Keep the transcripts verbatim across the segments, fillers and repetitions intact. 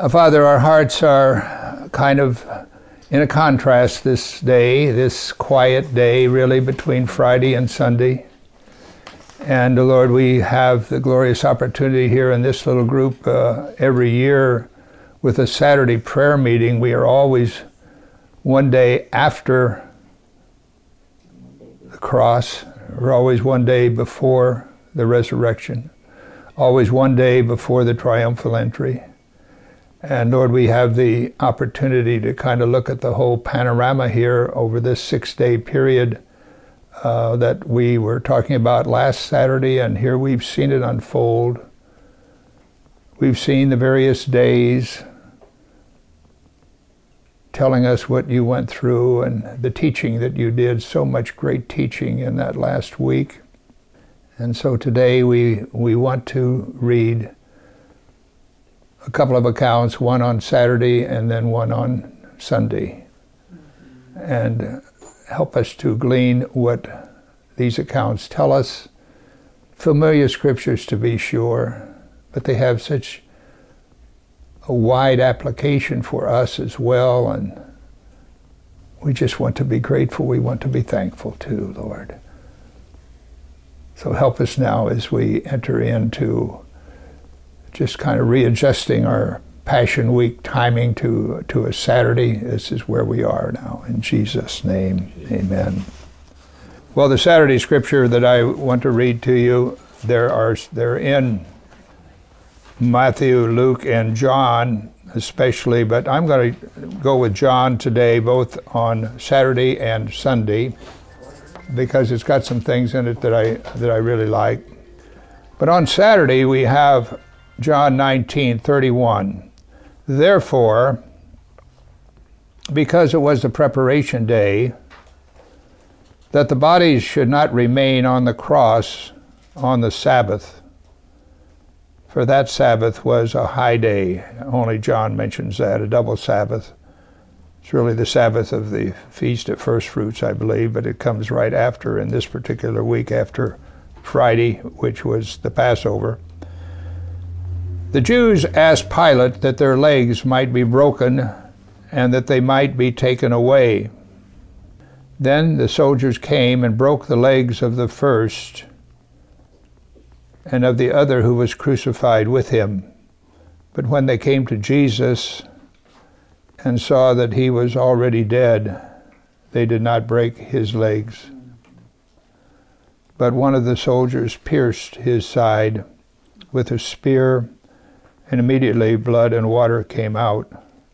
Uh, Father, our hearts are kind of in a contrast this day, this quiet day, really, between Friday and Sunday. And, uh, Lord, we have the glorious opportunity here in this little group uh, every year with a Saturday prayer meeting. We are always one day after the cross. We're always one day before the resurrection. Always one day before the triumphal entry. And Lord, we have the opportunity to kind of look at the whole panorama here over this six-day period uh, that we were talking about last Saturday, and here we've seen it unfold. We've seen the various days telling us what you went through and the teaching that you did, so much great teaching in that last week. And so today we, we want to read a couple of accounts, one on Saturday and then one on Sunday, and help us to glean what these accounts tell us. Familiar scriptures, to be sure, but they have such a wide application for us as well, and we just want to be grateful. We want to be thankful too, Lord. So help us now as we enter into just kind of readjusting our Passion Week timing to, to a Saturday. This is where we are now. In Jesus' name, amen. Well, the Saturday scripture that I want to read to you, there are they're in Matthew, Luke, and John especially, but I'm going to go with John today, both on Saturday and Sunday, because it's got some things in it that I that I really like. But on Saturday we have John nineteen thirty-one. Therefore, because it was the preparation day, that the bodies should not remain on the cross on the Sabbath, for that Sabbath was a high day. Only John mentions that, a double Sabbath. It's really the Sabbath of the Feast of First Fruits, I believe, but it comes right after, in this particular week, after Friday, which was the Passover. The Jews asked Pilate that their legs might be broken and that they might be taken away. Then the soldiers came and broke the legs of the first and of the other who was crucified with him. But when they came to Jesus and saw that he was already dead, they did not break his legs. But one of the soldiers pierced his side with a spear, and immediately blood and water came out.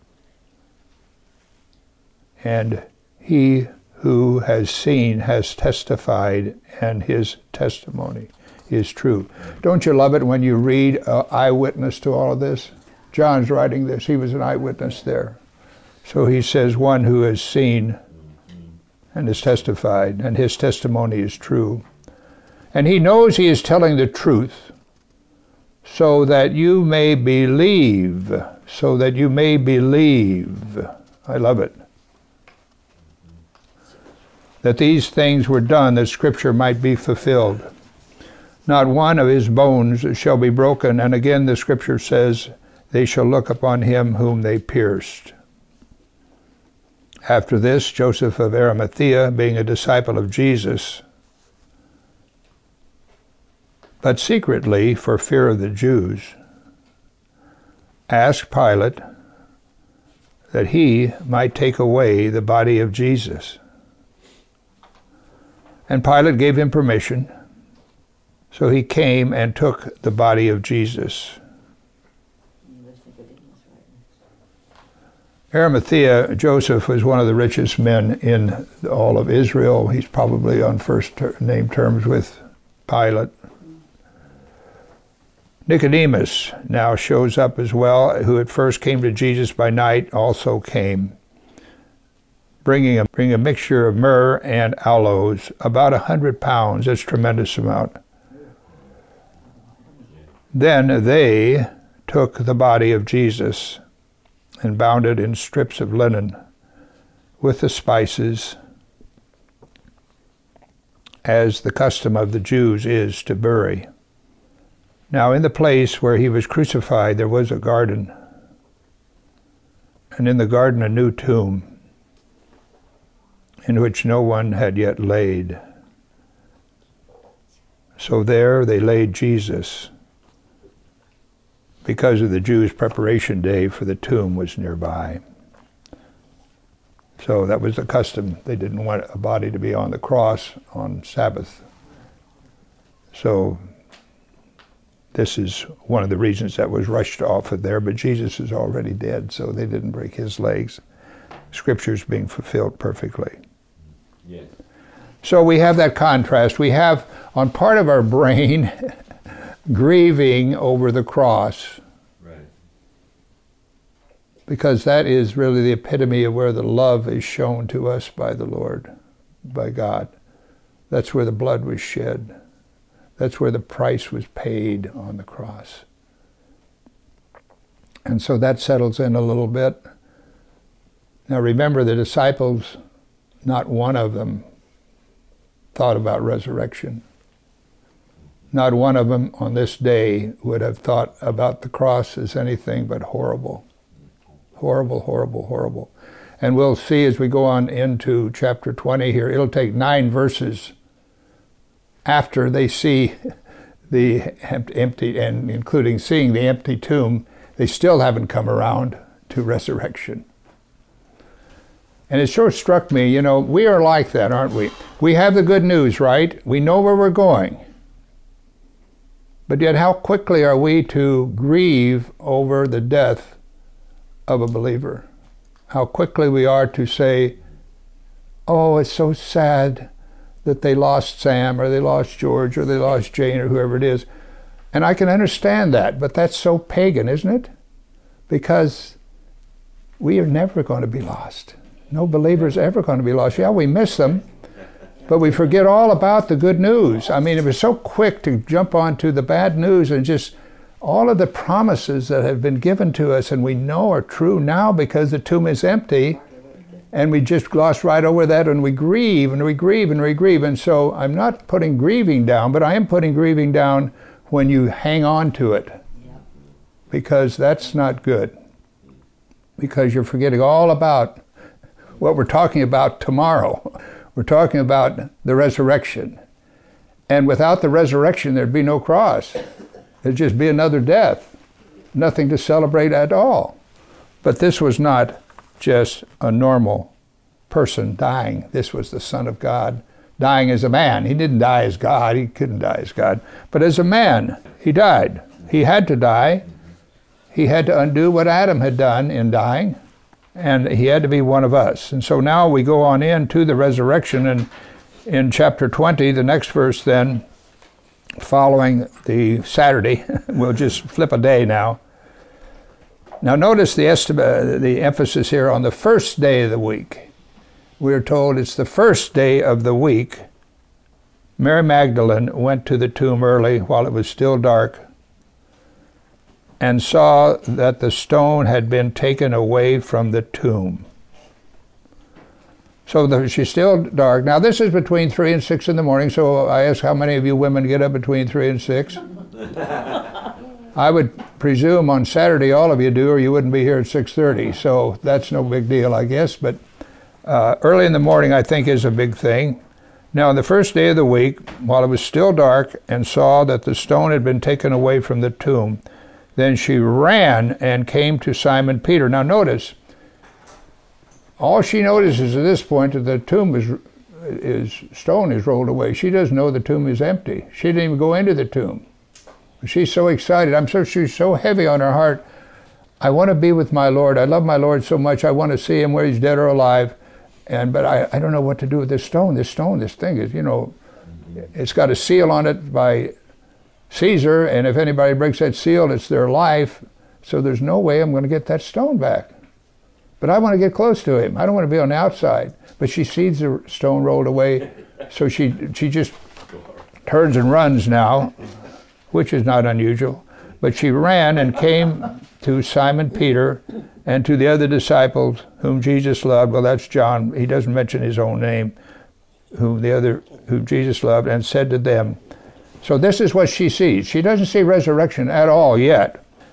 And he who has seen has testified, and his testimony is true. Don't you love it when you read an eyewitness to all of this? John's writing this. He was an eyewitness there. So he says one who has seen and has testified, and his testimony is true. And he knows he is telling the truth, so that you may believe, so that you may believe. I love it. That these things were done, that Scripture might be fulfilled. Not one of his bones shall be broken. And again the Scripture says, they shall look upon him whom they pierced. After this, Joseph of Arimathea, being a disciple of Jesus, but secretly, for fear of the Jews, asked Pilate that he might take away the body of Jesus. And Pilate gave him permission, so he came and took the body of Jesus. Arimathea, Joseph was one of the richest men in all of Israel. He's probably on first ter- name terms with Pilate. Nicodemus now shows up as well, who at first came to Jesus by night, also came, bringing a, bringing a mixture of myrrh and aloes, about a hundred pounds. That's a tremendous amount. Then they took the body of Jesus and bound it in strips of linen with the spices, as the custom of the Jews is to bury. Now in the place where he was crucified there was a garden, and in the garden a new tomb, in which no one had yet laid. So there they laid Jesus, because of the Jews' preparation day for the tomb was nearby. So that was the custom. They didn't want a body to be on the cross on Sabbath. So this is one of the reasons that was rushed off of there, but Jesus is already dead, so they didn't break his legs. Scripture's being fulfilled perfectly. Yes. So we have that contrast. We have on part of our brain grieving over the cross. Right. Because that is really the epitome of where the love is shown to us by the Lord, by God. That's where the blood was shed. That's where the price was paid on the cross. And so that settles in a little bit. Now remember, the disciples, not one of them thought about resurrection. Not one of them on this day would have thought about the cross as anything but horrible. Horrible, horrible, horrible. And we'll see as we go on into chapter twenty here, it'll take nine verses after they see the empty, and including seeing the empty tomb, they still haven't come around to resurrection. And it sure struck me, you know, we are like that, aren't we? We have the good news, right? We know where we're going. But yet how quickly are we to grieve over the death of a believer? How quickly we are to say, oh, it's so sad that they lost Sam, or they lost George, or they lost Jane, or whoever it is. And I can understand that, but that's so pagan, isn't it? Because we are never going to be lost. No believer is ever going to be lost. Yeah, we miss them, but we forget all about the good news. I mean, it was so quick to jump onto the bad news, and just all of the promises that have been given to us and we know are true now because the tomb is empty, and we just gloss right over that, and we grieve and we grieve and we grieve. And so I'm not putting grieving down, but I am putting grieving down when you hang on to it, because that's not good, because you're forgetting all about what we're talking about tomorrow. We're talking about the resurrection. And without the resurrection, there'd be no cross. It'd just be another death. Nothing to celebrate at all. But this was not just a normal person dying. This was the Son of God dying as a man. He didn't die as God. He couldn't die as God. But as a man, he died. He had to die. He had to undo what Adam had done in dying. And he had to be one of us. And so now we go on into the resurrection, and in chapter twenty, the next verse then, following the Saturday, we'll just flip a day now. Now notice the, estima- the emphasis here on the first day of the week. We're told it's the first day of the week. Mary Magdalene went to the tomb early while it was still dark, and saw that the stone had been taken away from the tomb. So the, she's still dark. Now this is between three and six in the morning, so I ask how many of you women get up between three and six? I would presume on Saturday all of you do, or you wouldn't be here at six thirty, so that's no big deal, I guess. But uh, early in the morning, I think, is a big thing. Now on the first day of the week, while it was still dark, and saw that the stone had been taken away from the tomb, then she ran and came to Simon Peter. Now notice, all she notices at this point is the tomb is, is stone is rolled away. She doesn't know the tomb is empty. She didn't even go into the tomb. She's so excited. I'm sure she's so heavy on her heart. I want to be with my Lord. I love my Lord so much. I want to see him, where he's dead or alive. And but I, I don't know what to do with this stone. This stone, this thing is, you know, it's got a seal on it by Caesar, and if anybody breaks that seal, it's their life. So there's no way I'm going to get that stone back. But I want to get close to him. I don't want to be on the outside. But she sees the stone rolled away, so she she just turns and runs now, which is not unusual. But she ran and came to Simon Peter and to the other disciples whom Jesus loved. Well, that's John. He doesn't mention his own name. Whom the other, whom Jesus loved, and said to them. So this is what she sees. She doesn't see resurrection at all yet.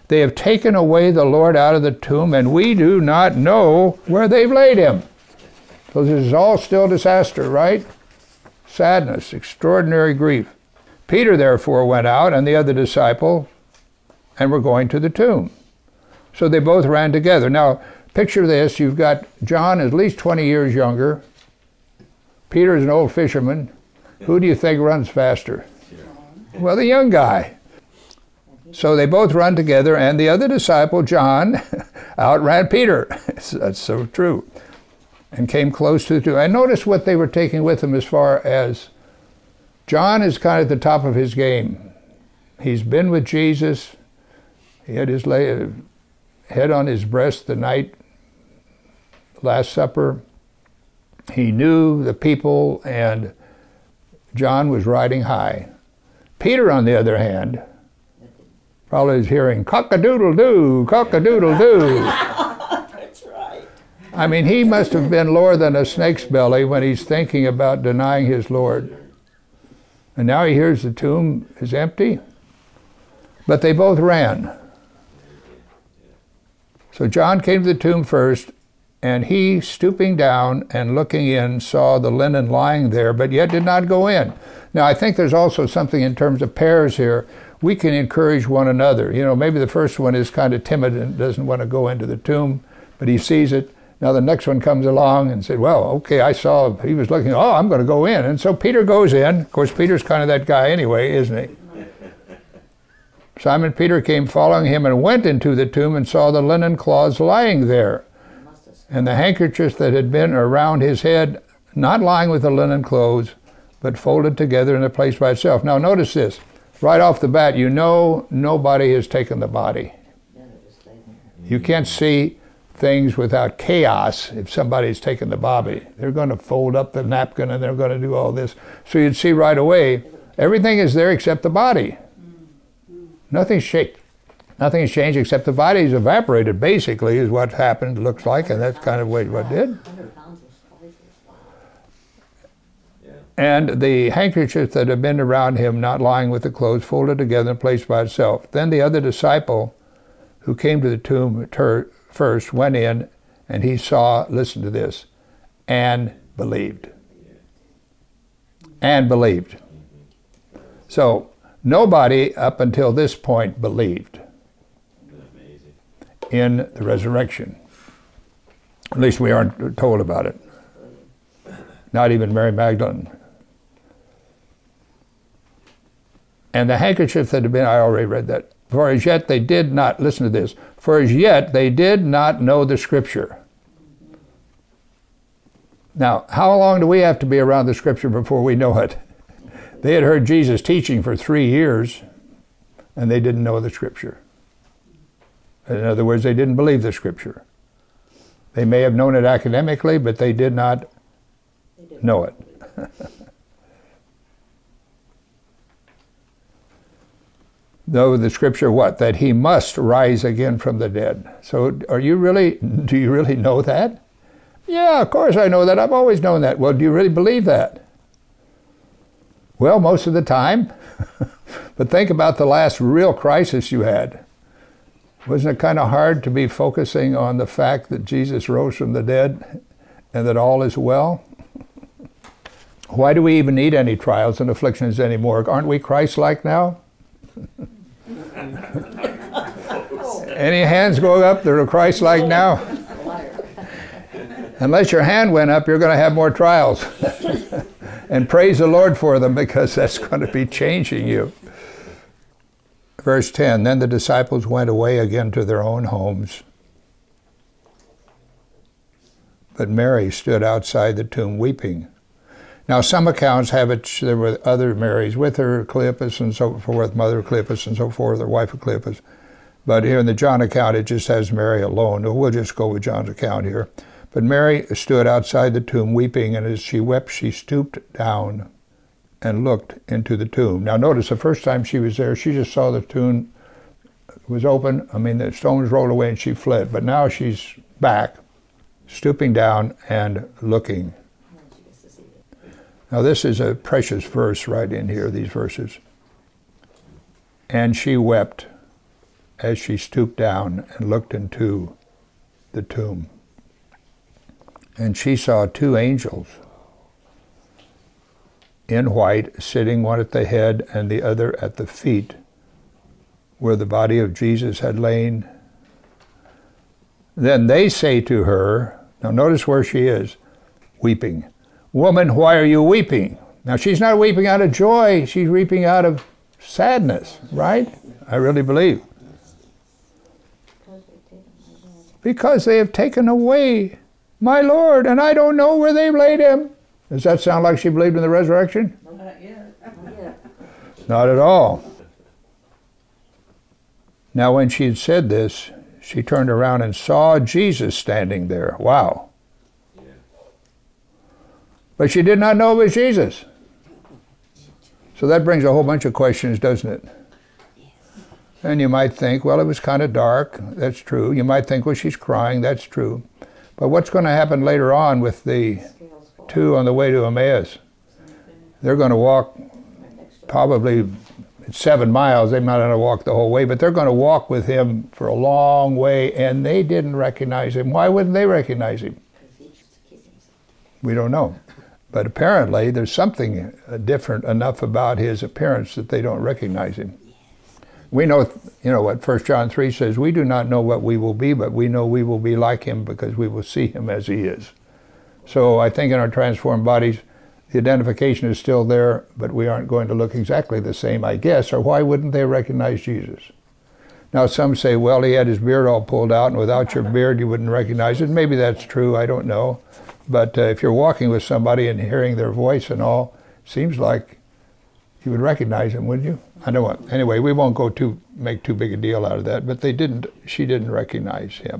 They have taken away the Lord out of the tomb, and we do not know where they've laid him. So this is all still disaster, right? Sadness, extraordinary grief. Peter therefore went out, and the other disciple, and were going to the tomb. So they both ran together. Now, picture this. You've got John at least twenty years younger. Peter's an old fisherman. Who do you think runs faster? Well, the young guy. So they both run together, and the other disciple, John, outran Peter. That's so true. And came close to the tomb. And notice what they were taking with them as far as John is kind of at the top of his game. He's been with Jesus. He had his lay, head on his breast the night, Last Supper. He knew the people, and John was riding high. Peter, on the other hand, probably was hearing cock-a-doodle-doo, cock-a-doodle-doo. That's right. I mean, he must have been lower than a snake's belly when he's thinking about denying his Lord. And now he hears the tomb is empty. But they both ran. So John came to the tomb first, and he, stooping down and looking in, saw the linen lying there, but yet did not go in. Now, I think there's also something in terms of pairs here. We can encourage one another. You know, maybe the first one is kind of timid and doesn't want to go into the tomb, but he sees it. Now the next one comes along and said, well, okay, I saw, he was looking, oh, I'm going to go in. And so Peter goes in. Of course, Peter's kind of that guy anyway, isn't he? Simon Peter came following him and went into the tomb and saw the linen cloths lying there, and the handkerchief that had been around his head, not lying with the linen clothes, but folded together in a place by itself. Now notice this. Right off the bat, you know nobody has taken the body. You can't see things without chaos if somebody's taken the body. They're going to fold up the napkin and they're going to do all this. So you'd see right away, everything is there except the body. Nothing's shaped. Nothing has changed except the body's evaporated, basically, is what happened, looks like, and that's kind of what it did. And the handkerchief that had been around him, not lying with the clothes, folded together and placed by itself. Then the other disciple, who came to the tomb first, went in, and he saw, listen to this, and believed. And believed. So, nobody up until this point believed in the resurrection. At least we aren't told about it. Not even Mary Magdalene. And the handkerchief that had been, I already read that. For as yet they did not, listen to this, for as yet they did not know the Scripture. Now, how long do we have to be around the Scripture before we know it? They had heard Jesus teaching for three years, and they didn't know the Scripture. In other words, they didn't believe the Scripture. They may have known it academically, but they did not know it. Though the Scripture what? That he must rise again from the dead. So are you really, do you really know that? Yeah, of course I know that. I've always known that. Well, do you really believe that? Well, most of the time. But think about the last real crisis you had. Wasn't it kind of hard to be focusing on the fact that Jesus rose from the dead and that all is well? Why do we even need any trials and afflictions anymore? Aren't we Christ-like now? Any hands going up that are Christ-like now? Unless your hand went up, you're going to have more trials. And praise the Lord for them, because that's going to be changing you. Verse ten, then the disciples went away again to their own homes. But Mary stood outside the tomb weeping. Now some accounts have it there were other Marys with her, Cleopas and so forth, mother of Cleopas and so forth, or wife of Cleopas. But here in the John account, it just has Mary alone. We'll just go with John's account here. But Mary stood outside the tomb weeping, and as she wept, she stooped down and looked into the tomb. Now notice, the first time she was there, she just saw the tomb was open. I mean, the stones rolled away and she fled. But now she's back, stooping down and looking. Now this is a precious verse right in here, these verses. And she wept. as she stooped down and looked into the tomb. And she saw two angels in white, sitting one at the head and the other at the feet, where the body of Jesus had lain. Then they say to her, now notice where she is, weeping. Woman, why are you weeping? Now she's not weeping out of joy, she's weeping out of sadness, right? I really believe. Because they have taken away my Lord, and I don't know where they've laid him. Does that sound like she believed in the resurrection? Not yet. Not at all. Now when she had said this, she turned around and saw Jesus standing there. Wow. Yeah. But she did not know it was Jesus. So that brings a whole bunch of questions, doesn't it? Yes. And you might think, well, it was kind of dark. That's true. You might think, well, she's crying. That's true. But what's going to happen later on with the two on the way to Emmaus? They're going to walk probably seven miles. They might not walk the whole way, but they're going to walk with him for a long way, and they didn't recognize him. Why wouldn't they recognize him? We don't know. But apparently there's something different enough about his appearance that they don't recognize him. We know, you know what First John three says, we do not know what we will be, but we know we will be like him because we will see him as he is. So I think in our transformed bodies, the identification is still there, but we aren't going to look exactly the same, I guess, or why wouldn't they recognize Jesus? Now some say, well, he had his beard all pulled out, and without your beard you wouldn't recognize it. Maybe that's true, I don't know. But uh, if you're walking with somebody and hearing their voice and all, seems like you would recognize them, wouldn't you? I know what. Anyway, we won't go too make too big a deal out of that, but they didn't, she didn't recognize him.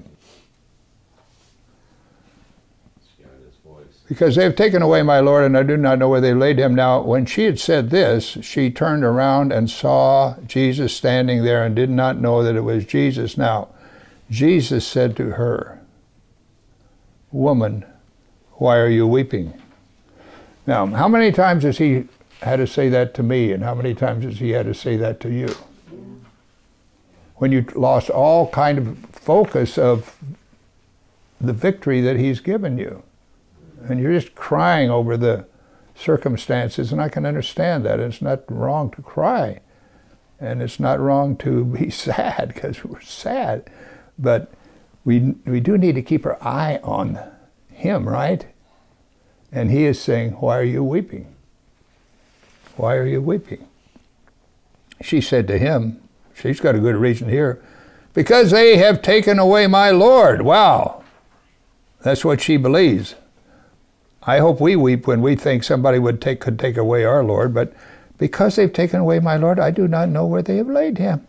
Because they have taken away my Lord, and I do not know where they laid him. Now, when she had said this, she turned around and saw Jesus standing there and did not know that it was Jesus. Now, Jesus said to her, woman, why are you weeping? Now, how many times has he had to say that to me, and how many times has he had to say that to you? When you lost all kind of focus of the victory that he's given you. And you're just crying over the circumstances, and I can understand that. It's not wrong to cry, and it's not wrong to be sad, because we're sad. But we we do need to keep our eye on him, right? And he is saying, why are you weeping? Why are you weeping? She said to him, she's got a good reason here, because they have taken away my Lord. Wow. That's what she believes. I hope we weep when we think somebody would take could take away our Lord, but because they've taken away my Lord, I do not know where they have laid him.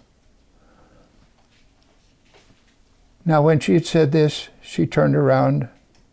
Now when she had said this, she turned around.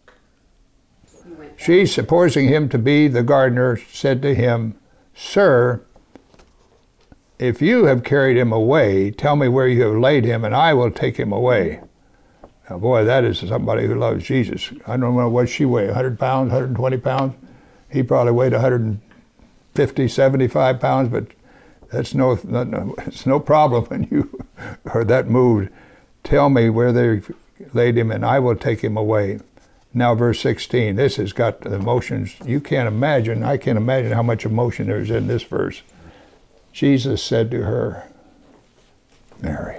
She, supposing him to be the gardener, said to him, Sir, if you have carried him away, tell me where you have laid him, and I will take him away. Now, boy, that is somebody who loves Jesus. I don't know what she weighed, one hundred pounds, one hundred twenty pounds. He probably weighed one hundred fifty, seventy-five pounds, but that's no, no, it's no problem when you are that moved. Tell me where they laid him, and I will take him away. Now, verse sixteen, this has got the emotions. You can't imagine, I can't imagine how much emotion there is in this verse. Jesus said to her, Mary.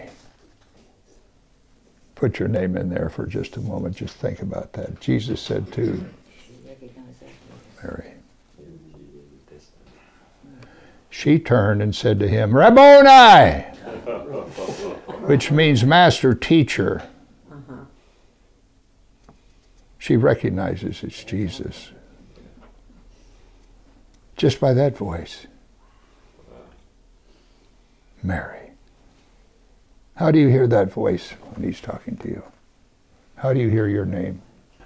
Put your name in there for just a moment. Just think about that. Jesus said to Mary. She turned and said to him, Rabboni! Which means master, teacher. She recognizes it's Jesus. Just by that voice. Mary. How do you hear that voice when he's talking to you? How do you hear your name?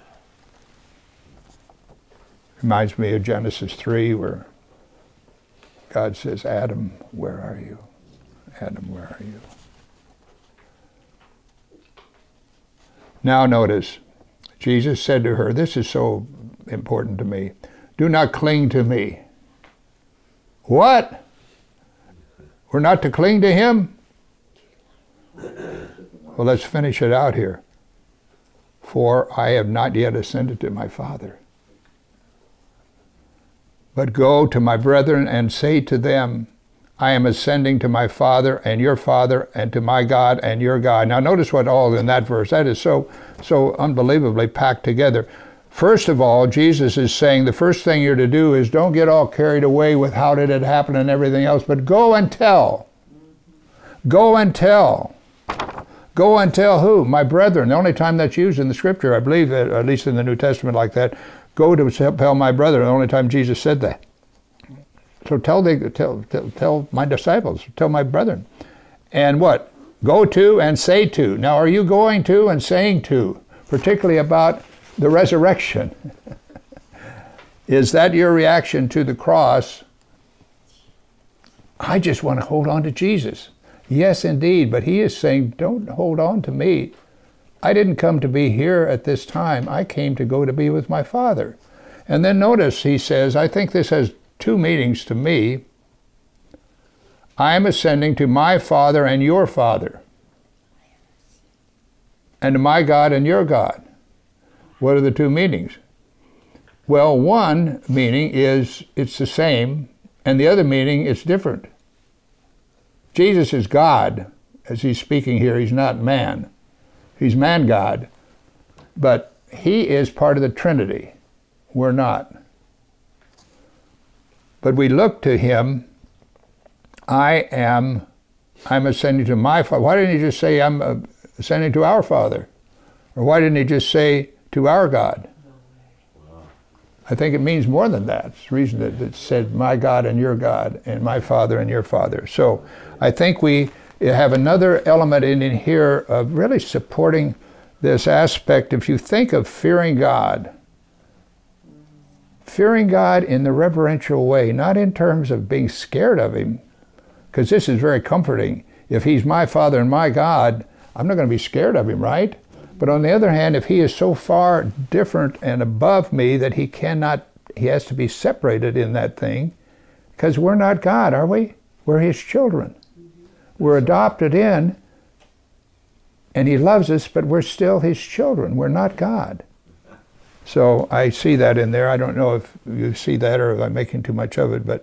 Reminds me of Genesis three, where God says, Adam, where are you? Adam, where are you? Now notice, Jesus said to her, this is so important to me, do not cling to me. What? We're not to cling to him? Well, let's finish it out here. For I have not yet ascended to my Father. But go to my brethren and say to them, I am ascending to my Father and your Father, and to my God and your God. Now notice what all in that verse, that is so, so unbelievably packed together. First of all, Jesus is saying the first thing you're to do is don't get all carried away with how did it happen and everything else, but go and tell. Go and tell. Go and tell who? My brethren. The only time that's used in the Scripture, I believe, at least in the New Testament like that, go to tell my brethren. The only time Jesus said that. So tell, the, tell, tell, tell my disciples, tell my brethren. And what? Go to and say to. Now, are you going to and saying to, particularly about the resurrection? Is that your reaction to the cross? I just want to hold on to Jesus. Yes, indeed, but he is saying, don't hold on to me. I didn't come to be here at this time. I came to go to be with my Father. And then notice he says, I think this has two meanings to me. I am ascending to my Father and your Father, and to my God and your God. What are the two meanings? Well, one meaning is it's the same, and the other meaning it's different. Jesus is God. As he's speaking here, he's not man. He's man-God. But he is part of the Trinity. We're not. But we look to him. I am, I'm ascending to my Father. Why didn't he just say, I'm ascending to our Father? Or why didn't he just say, to our God? I think it means more than that. It's the reason that it said, my God and your God, and my Father and your Father. So I think we have another element in here of really supporting this aspect. If you think of fearing God, fearing God in the reverential way, not in terms of being scared of him, because this is very comforting. If he's my Father and my God, I'm not going to be scared of him, right? But on the other hand, if he is so far different and above me that he cannot, he has to be separated in that thing, because we're not God, are we? We're his children. We're adopted in, and he loves us, but we're still his children. We're not God. So I see that in there. I don't know if you see that or if I'm making too much of it, but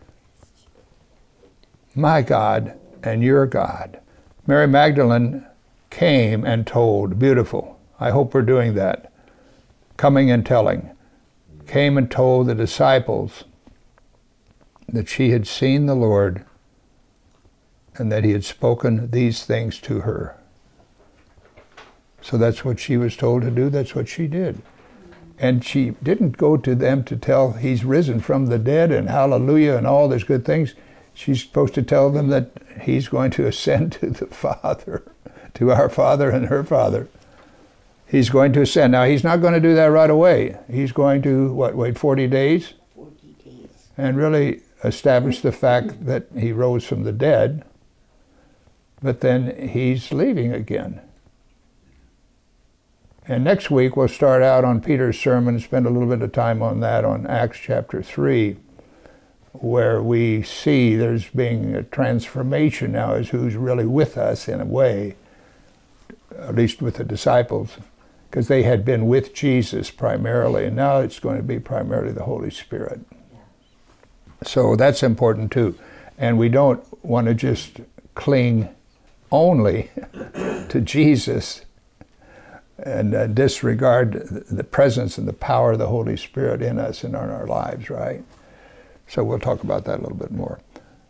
my God and your God. Mary Magdalene came and told. Beautiful. I hope we're doing that. Coming and telling. Came and told the disciples that she had seen the Lord and that he had spoken these things to her. So that's what she was told to do. That's what she did. And she didn't go to them to tell he's risen from the dead and hallelujah and all these good things. She's supposed to tell them that he's going to ascend to the Father, to our Father and her Father. He's going to ascend. Now, he's not going to do that right away. He's going to, what, wait forty days? forty days. And really establish the fact that he rose from the dead. But then he's leaving again. And next week we'll start out on Peter's sermon, spend a little bit of time on that on Acts chapter three, where we see there's being a transformation now as who's really with us in a way, at least with the disciples, because they had been with Jesus primarily, and now it's going to be primarily the Holy Spirit. So that's important too. And we don't want to just cling only to Jesus and uh, disregard the presence and the power of the Holy Spirit in us and in our lives, right? So we'll talk about that a little bit more.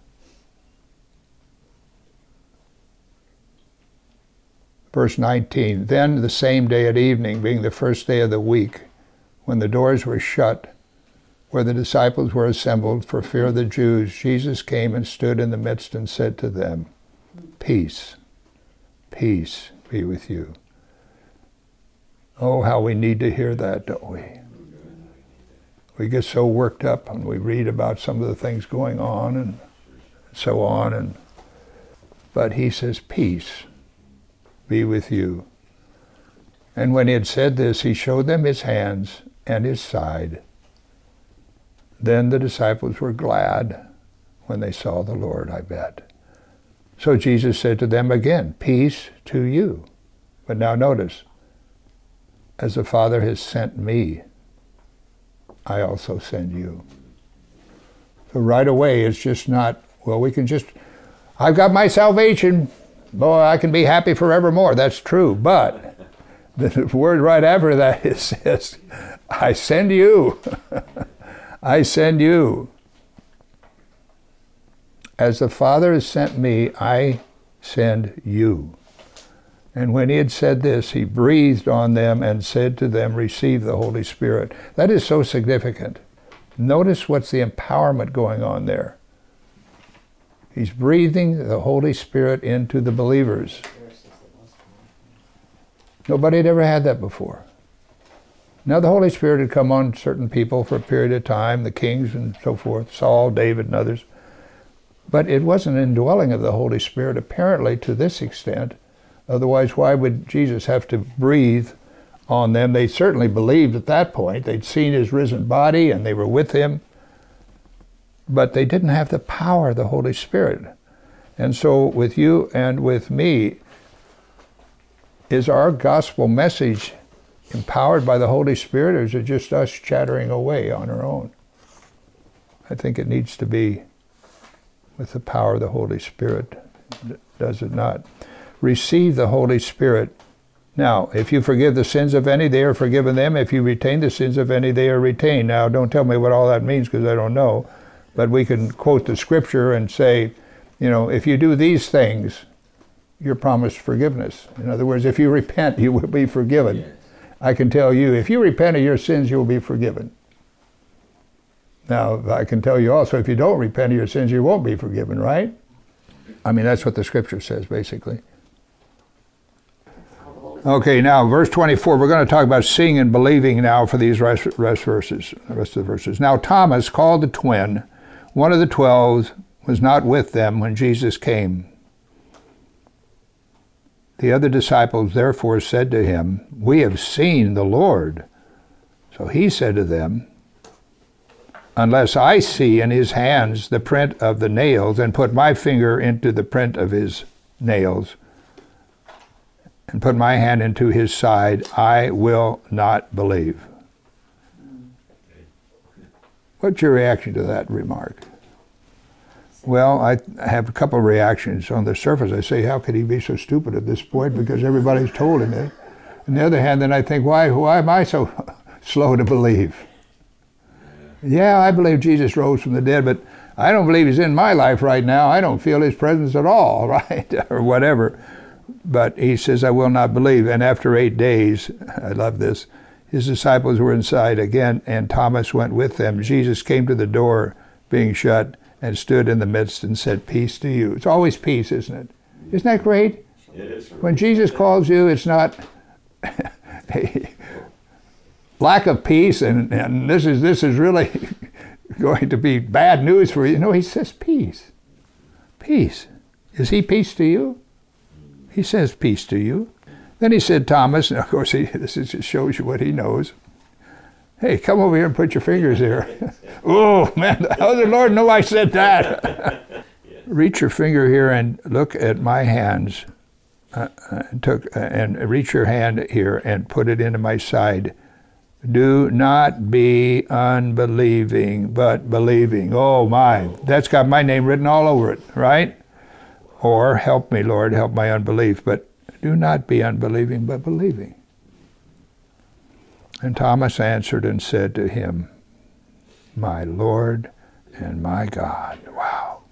Verse nineteen, then the same day at evening, being the first day of the week, when the doors were shut, where the disciples were assembled for fear of the Jews, Jesus came and stood in the midst and said to them, peace, peace be with you. Oh, how we need to hear that, don't we? We get so worked up when we read about some of the things going on and so on. And but he says, peace be with you. And when he had said this, he showed them his hands and his side. Then the disciples were glad when they saw the Lord, I bet. So Jesus said to them again, peace to you. But now notice, as the Father has sent me, I also send you. So right away, it's just not, well, we can just, I've got my salvation, boy, I can be happy forevermore. That's true, but the word right after that is says, I send you. I send you. As the Father has sent me, I send you. And when he had said this, he breathed on them and said to them, receive the Holy Spirit. That is so significant. Notice what's the empowerment going on there. He's breathing the Holy Spirit into the believers. Nobody had ever had that before. Now the Holy Spirit had come on certain people for a period of time, the kings and so forth, Saul, David, and others. But it wasn't an indwelling of the Holy Spirit apparently to this extent. Otherwise, why would Jesus have to breathe on them? They certainly believed at that point. They'd seen his risen body and they were with him. But they didn't have the power of the Holy Spirit. And so with you and with me, is our gospel message empowered by the Holy Spirit, or is it just us chattering away on our own? I think it needs to be with the power of the Holy Spirit, does it not? Receive the Holy Spirit. Now, if you forgive the sins of any, they are forgiven them. If you retain the sins of any, they are retained. Now, don't tell me what all that means, because I don't know. But we can quote the scripture and say, you know, if you do these things, you're promised forgiveness. In other words, if you repent, you will be forgiven. Yes. I can tell you, if you repent of your sins, you will be forgiven. Now, I can tell you also, if you don't repent of your sins, you won't be forgiven, right? I mean, that's what the scripture says, basically. Okay, now, verse twenty-four, we're going to talk about seeing and believing now for these rest, rest verses, the rest of the verses. Now, Thomas, called the twin, one of the twelve, was not with them when Jesus came. The other disciples therefore said to him, we have seen the Lord. So he said to them, unless I see in his hands the print of the nails, and put my finger into the print of his nails, and put my hand into his side, I will not believe. What's your reaction to that remark? Well, I have a couple of reactions. On the surface, I say, how could he be so stupid at this point, because everybody's told him it. On the other hand, then I think, why, why am I so slow to believe? Yeah, I believe Jesus rose from the dead, but I don't believe he's in my life right now. I don't feel his presence at all, right? Or whatever. But he says, I will not believe. And after eight days, I love this, his disciples were inside again, and Thomas went with them. Jesus came to the door being shut and stood in the midst and said, peace to you. It's always peace, isn't it? Isn't that great? It is. When Jesus calls you, it's not a lack of peace, and, and this is this is really going to be bad news for you. No, he says peace. Peace. Is he peace to you? He says peace to you. Then he said, Thomas, and of course he, this is, just shows you what he knows. Hey, come over here and put your fingers here. Oh, man, how did the Lord know I said that? Reach your finger here and look at my hands. Uh, and, took, uh, and reach your hand here and put it into my side. Do not be unbelieving, but believing. Oh, my. That's got my name written all over it, right? Or, help me, Lord, help my unbelief. But do not be unbelieving, but believing. And Thomas answered and said to him, my Lord and my God. Wow.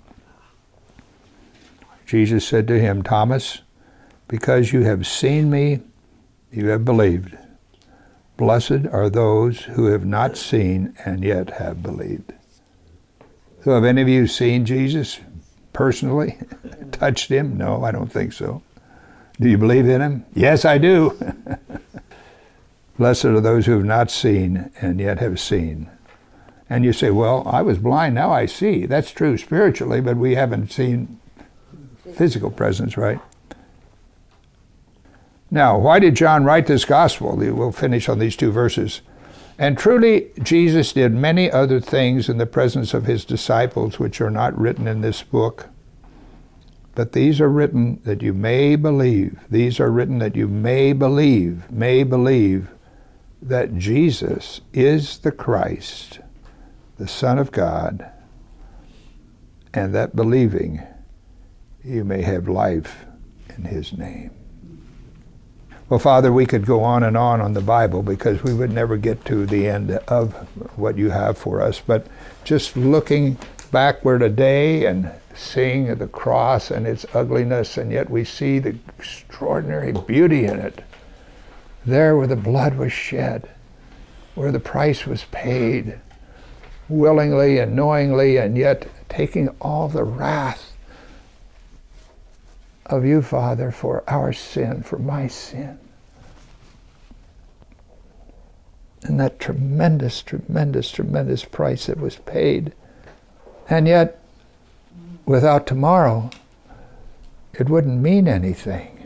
Jesus said to him, Thomas, because you have seen me, you have believed. Blessed are those who have not seen and yet have believed. So have any of you seen Jesus personally? Touched him? No, I don't think so. Do you believe in him? Yes, I do. Blessed are those who have not seen and yet have seen. And you say, well, I was blind, now I see. That's true spiritually, but we haven't seen physical presence, right? Now, why did John write this gospel? We'll finish on these two verses. And truly, Jesus did many other things in the presence of his disciples, which are not written in this book. But these are written that you may believe. These are written that you may believe, may believe that Jesus is the Christ, the Son of God, and that believing you may have life in his name. Well, Father, we could go on and on on the Bible because we would never get to the end of what you have for us. But just looking backward a day and seeing the cross and its ugliness, and yet we see the extraordinary beauty in it. There where the blood was shed, where the price was paid, willingly and knowingly, and yet taking all the wrath of you, Father, for our sin, for my sin. And that tremendous, tremendous, tremendous price that was paid. And yet, without tomorrow, it wouldn't mean anything.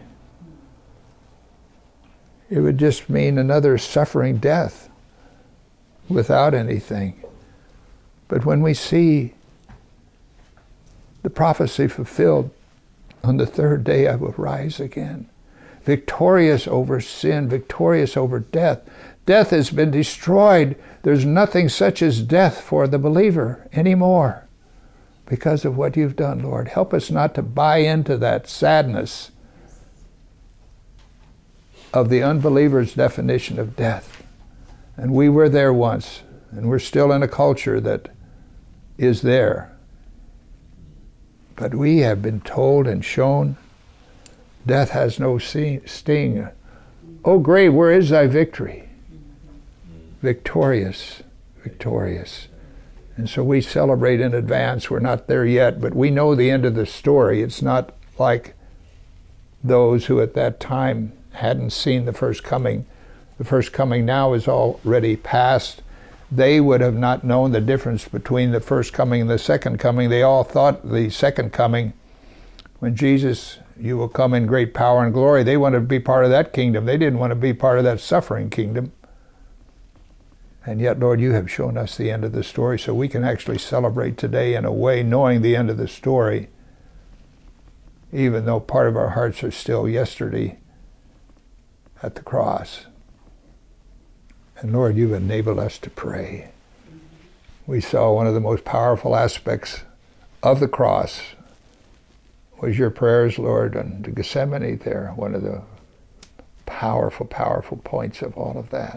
It would just mean another suffering death without anything. But when we see the prophecy fulfilled, on the third day I will rise again, victorious over sin, victorious over death. Death has been destroyed. There's nothing such as death for the believer anymore because of what you've done, Lord. Help us not to buy into that sadness of the unbeliever's definition of death. And we were there once, and we're still in a culture that is there. But we have been told and shown death has no sting. O grave, where is thy victory? Victorious, victorious. And so we celebrate in advance. We're not there yet, but we know the end of the story. It's not like those who at that time hadn't seen the first coming. The first coming now is already past. They would have not known the difference between the first coming and the second coming. They all thought the second coming, when Jesus, you will come in great power and glory, they wanted to be part of that kingdom. They didn't want to be part of that suffering kingdom. And yet, Lord, you have shown us the end of the story, so we can actually celebrate today in a way, knowing the end of the story, even though part of our hearts are still yesterday at the cross. And Lord, you've enabled us to pray. We saw one of the most powerful aspects of the cross was your prayers, Lord, on the Gethsemane there, one of the powerful, powerful points of all of that.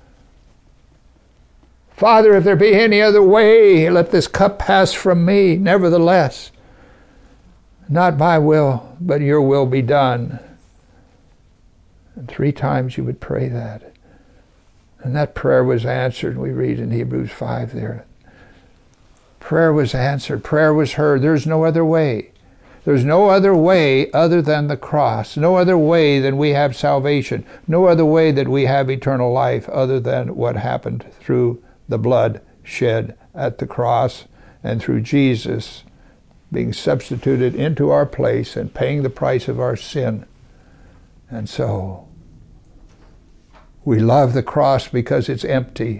Father, if there be any other way, let this cup pass from me. Nevertheless, not my will, but your will be done. And three times you would pray that. And that prayer was answered. We read in Hebrews five there. Prayer was answered. Prayer was heard. There's no other way. There's no other way other than the cross. No other way than we have salvation. No other way that we have eternal life other than what happened through the blood shed at the cross and through Jesus being substituted into our place and paying the price of our sin. And so we love the cross because it's empty.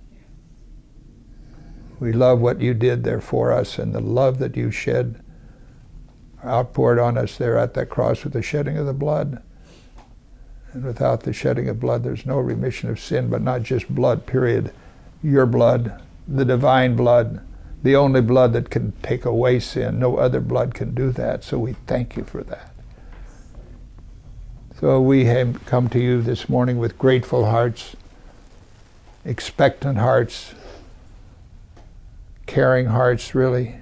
We love what you did there for us and the love that you shed, outpoured on us there at that cross with the shedding of the blood. And without the shedding of blood, there's no remission of sin, but not just blood, period. Your blood, the divine blood, the only blood that can take away sin. No other blood can do that, so we thank you for that. So we have come to you this morning with grateful hearts, expectant hearts, caring hearts, really.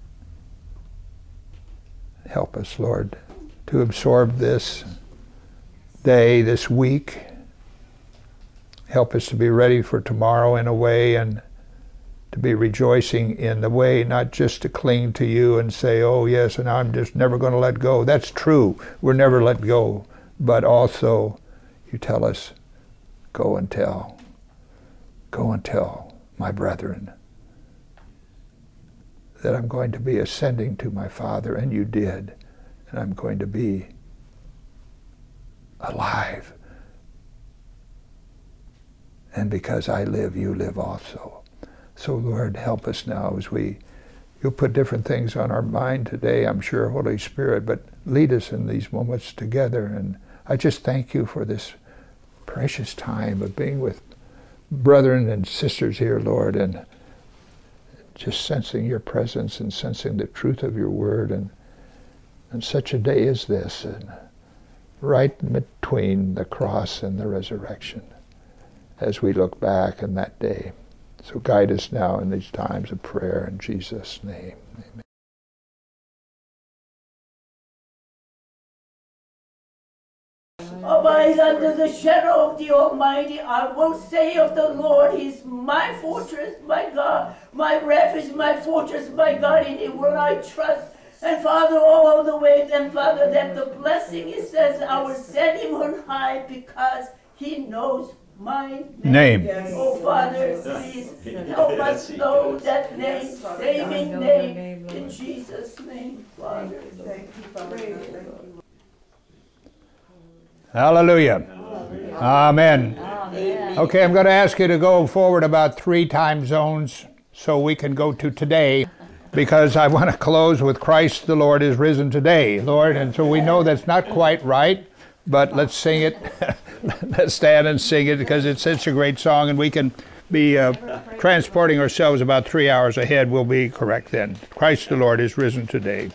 Help us, Lord, to absorb this day, this week. Help us to be ready for tomorrow in a way, and to be rejoicing in the way, not just to cling to you and say, oh yes, and I'm just never going to let go. That's true. We're never let go. But also, you tell us, go and tell. Go and tell my brethren that I'm going to be ascending to my Father, and you did, and I'm going to be alive. And because I live, you live also. So Lord, help us now as we you'll put different things on our mind today, I'm sure, Holy Spirit, but lead us in these moments together. And I just thank you for this precious time of being with brethren and sisters here, Lord, and just sensing your presence and sensing the truth of your word. And, and such a day as this, and right in between the cross and the resurrection, as we look back on that day. So guide us now in these times of prayer in Jesus' name. Amen. Abide under the shadow of the Almighty. I will say of the Lord, He's my fortress, my God, my refuge, my fortress, my God, in Him will I trust. And Father, all the way, then Father, that the blessing, it says, I will set Him on high because He knows my name. Name. Oh Father, please help us know that name, saving name, in Jesus' name, Father. Thank you, Father. Hallelujah. Amen. Amen. Okay, I'm going to ask you to go forward about three time zones so we can go to today, because I want to close with Christ the Lord is risen today, Lord. And so we know that's not quite right, but let's sing it. Let's stand and sing it because it's such a great song, and we can be uh, transporting ourselves about three hours ahead. We'll be correct then. Christ the Lord is risen today.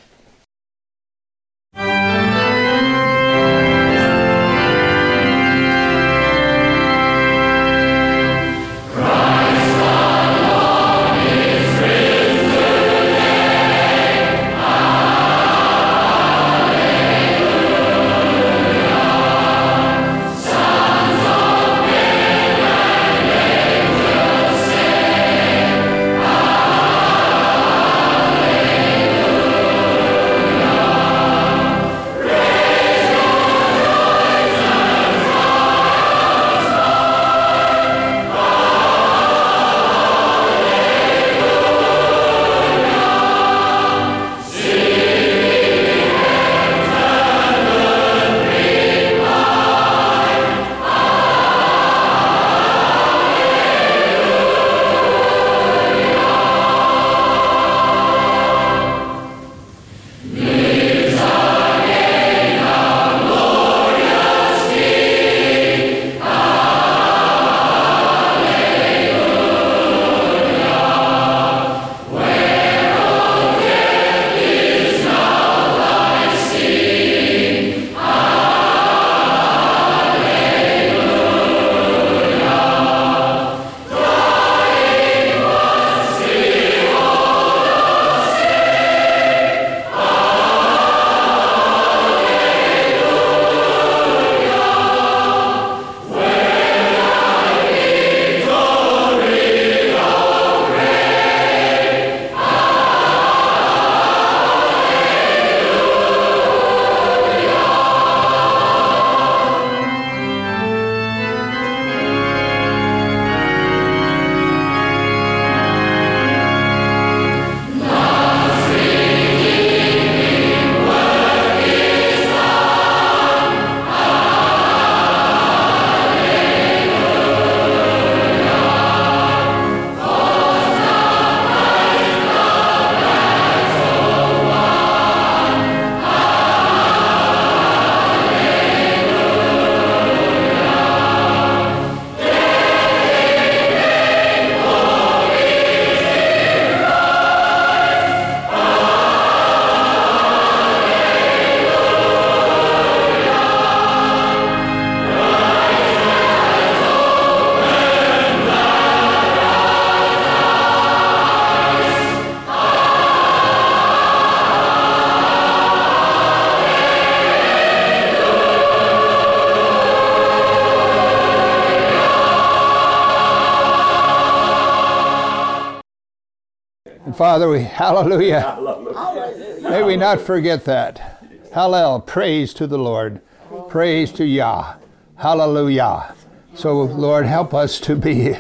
Father, we, hallelujah. hallelujah. May we not forget that. Hallel, praise to the Lord. Praise to Yah. Hallelujah. So, Lord, help us to be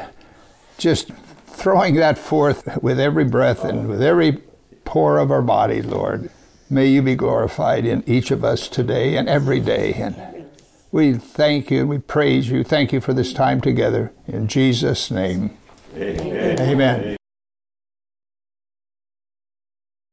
just throwing that forth with every breath and with every pore of our body, Lord. May you be glorified in each of us today and every day. And we thank you and we praise you. Thank you for this time together. In Jesus' name. Amen. Amen.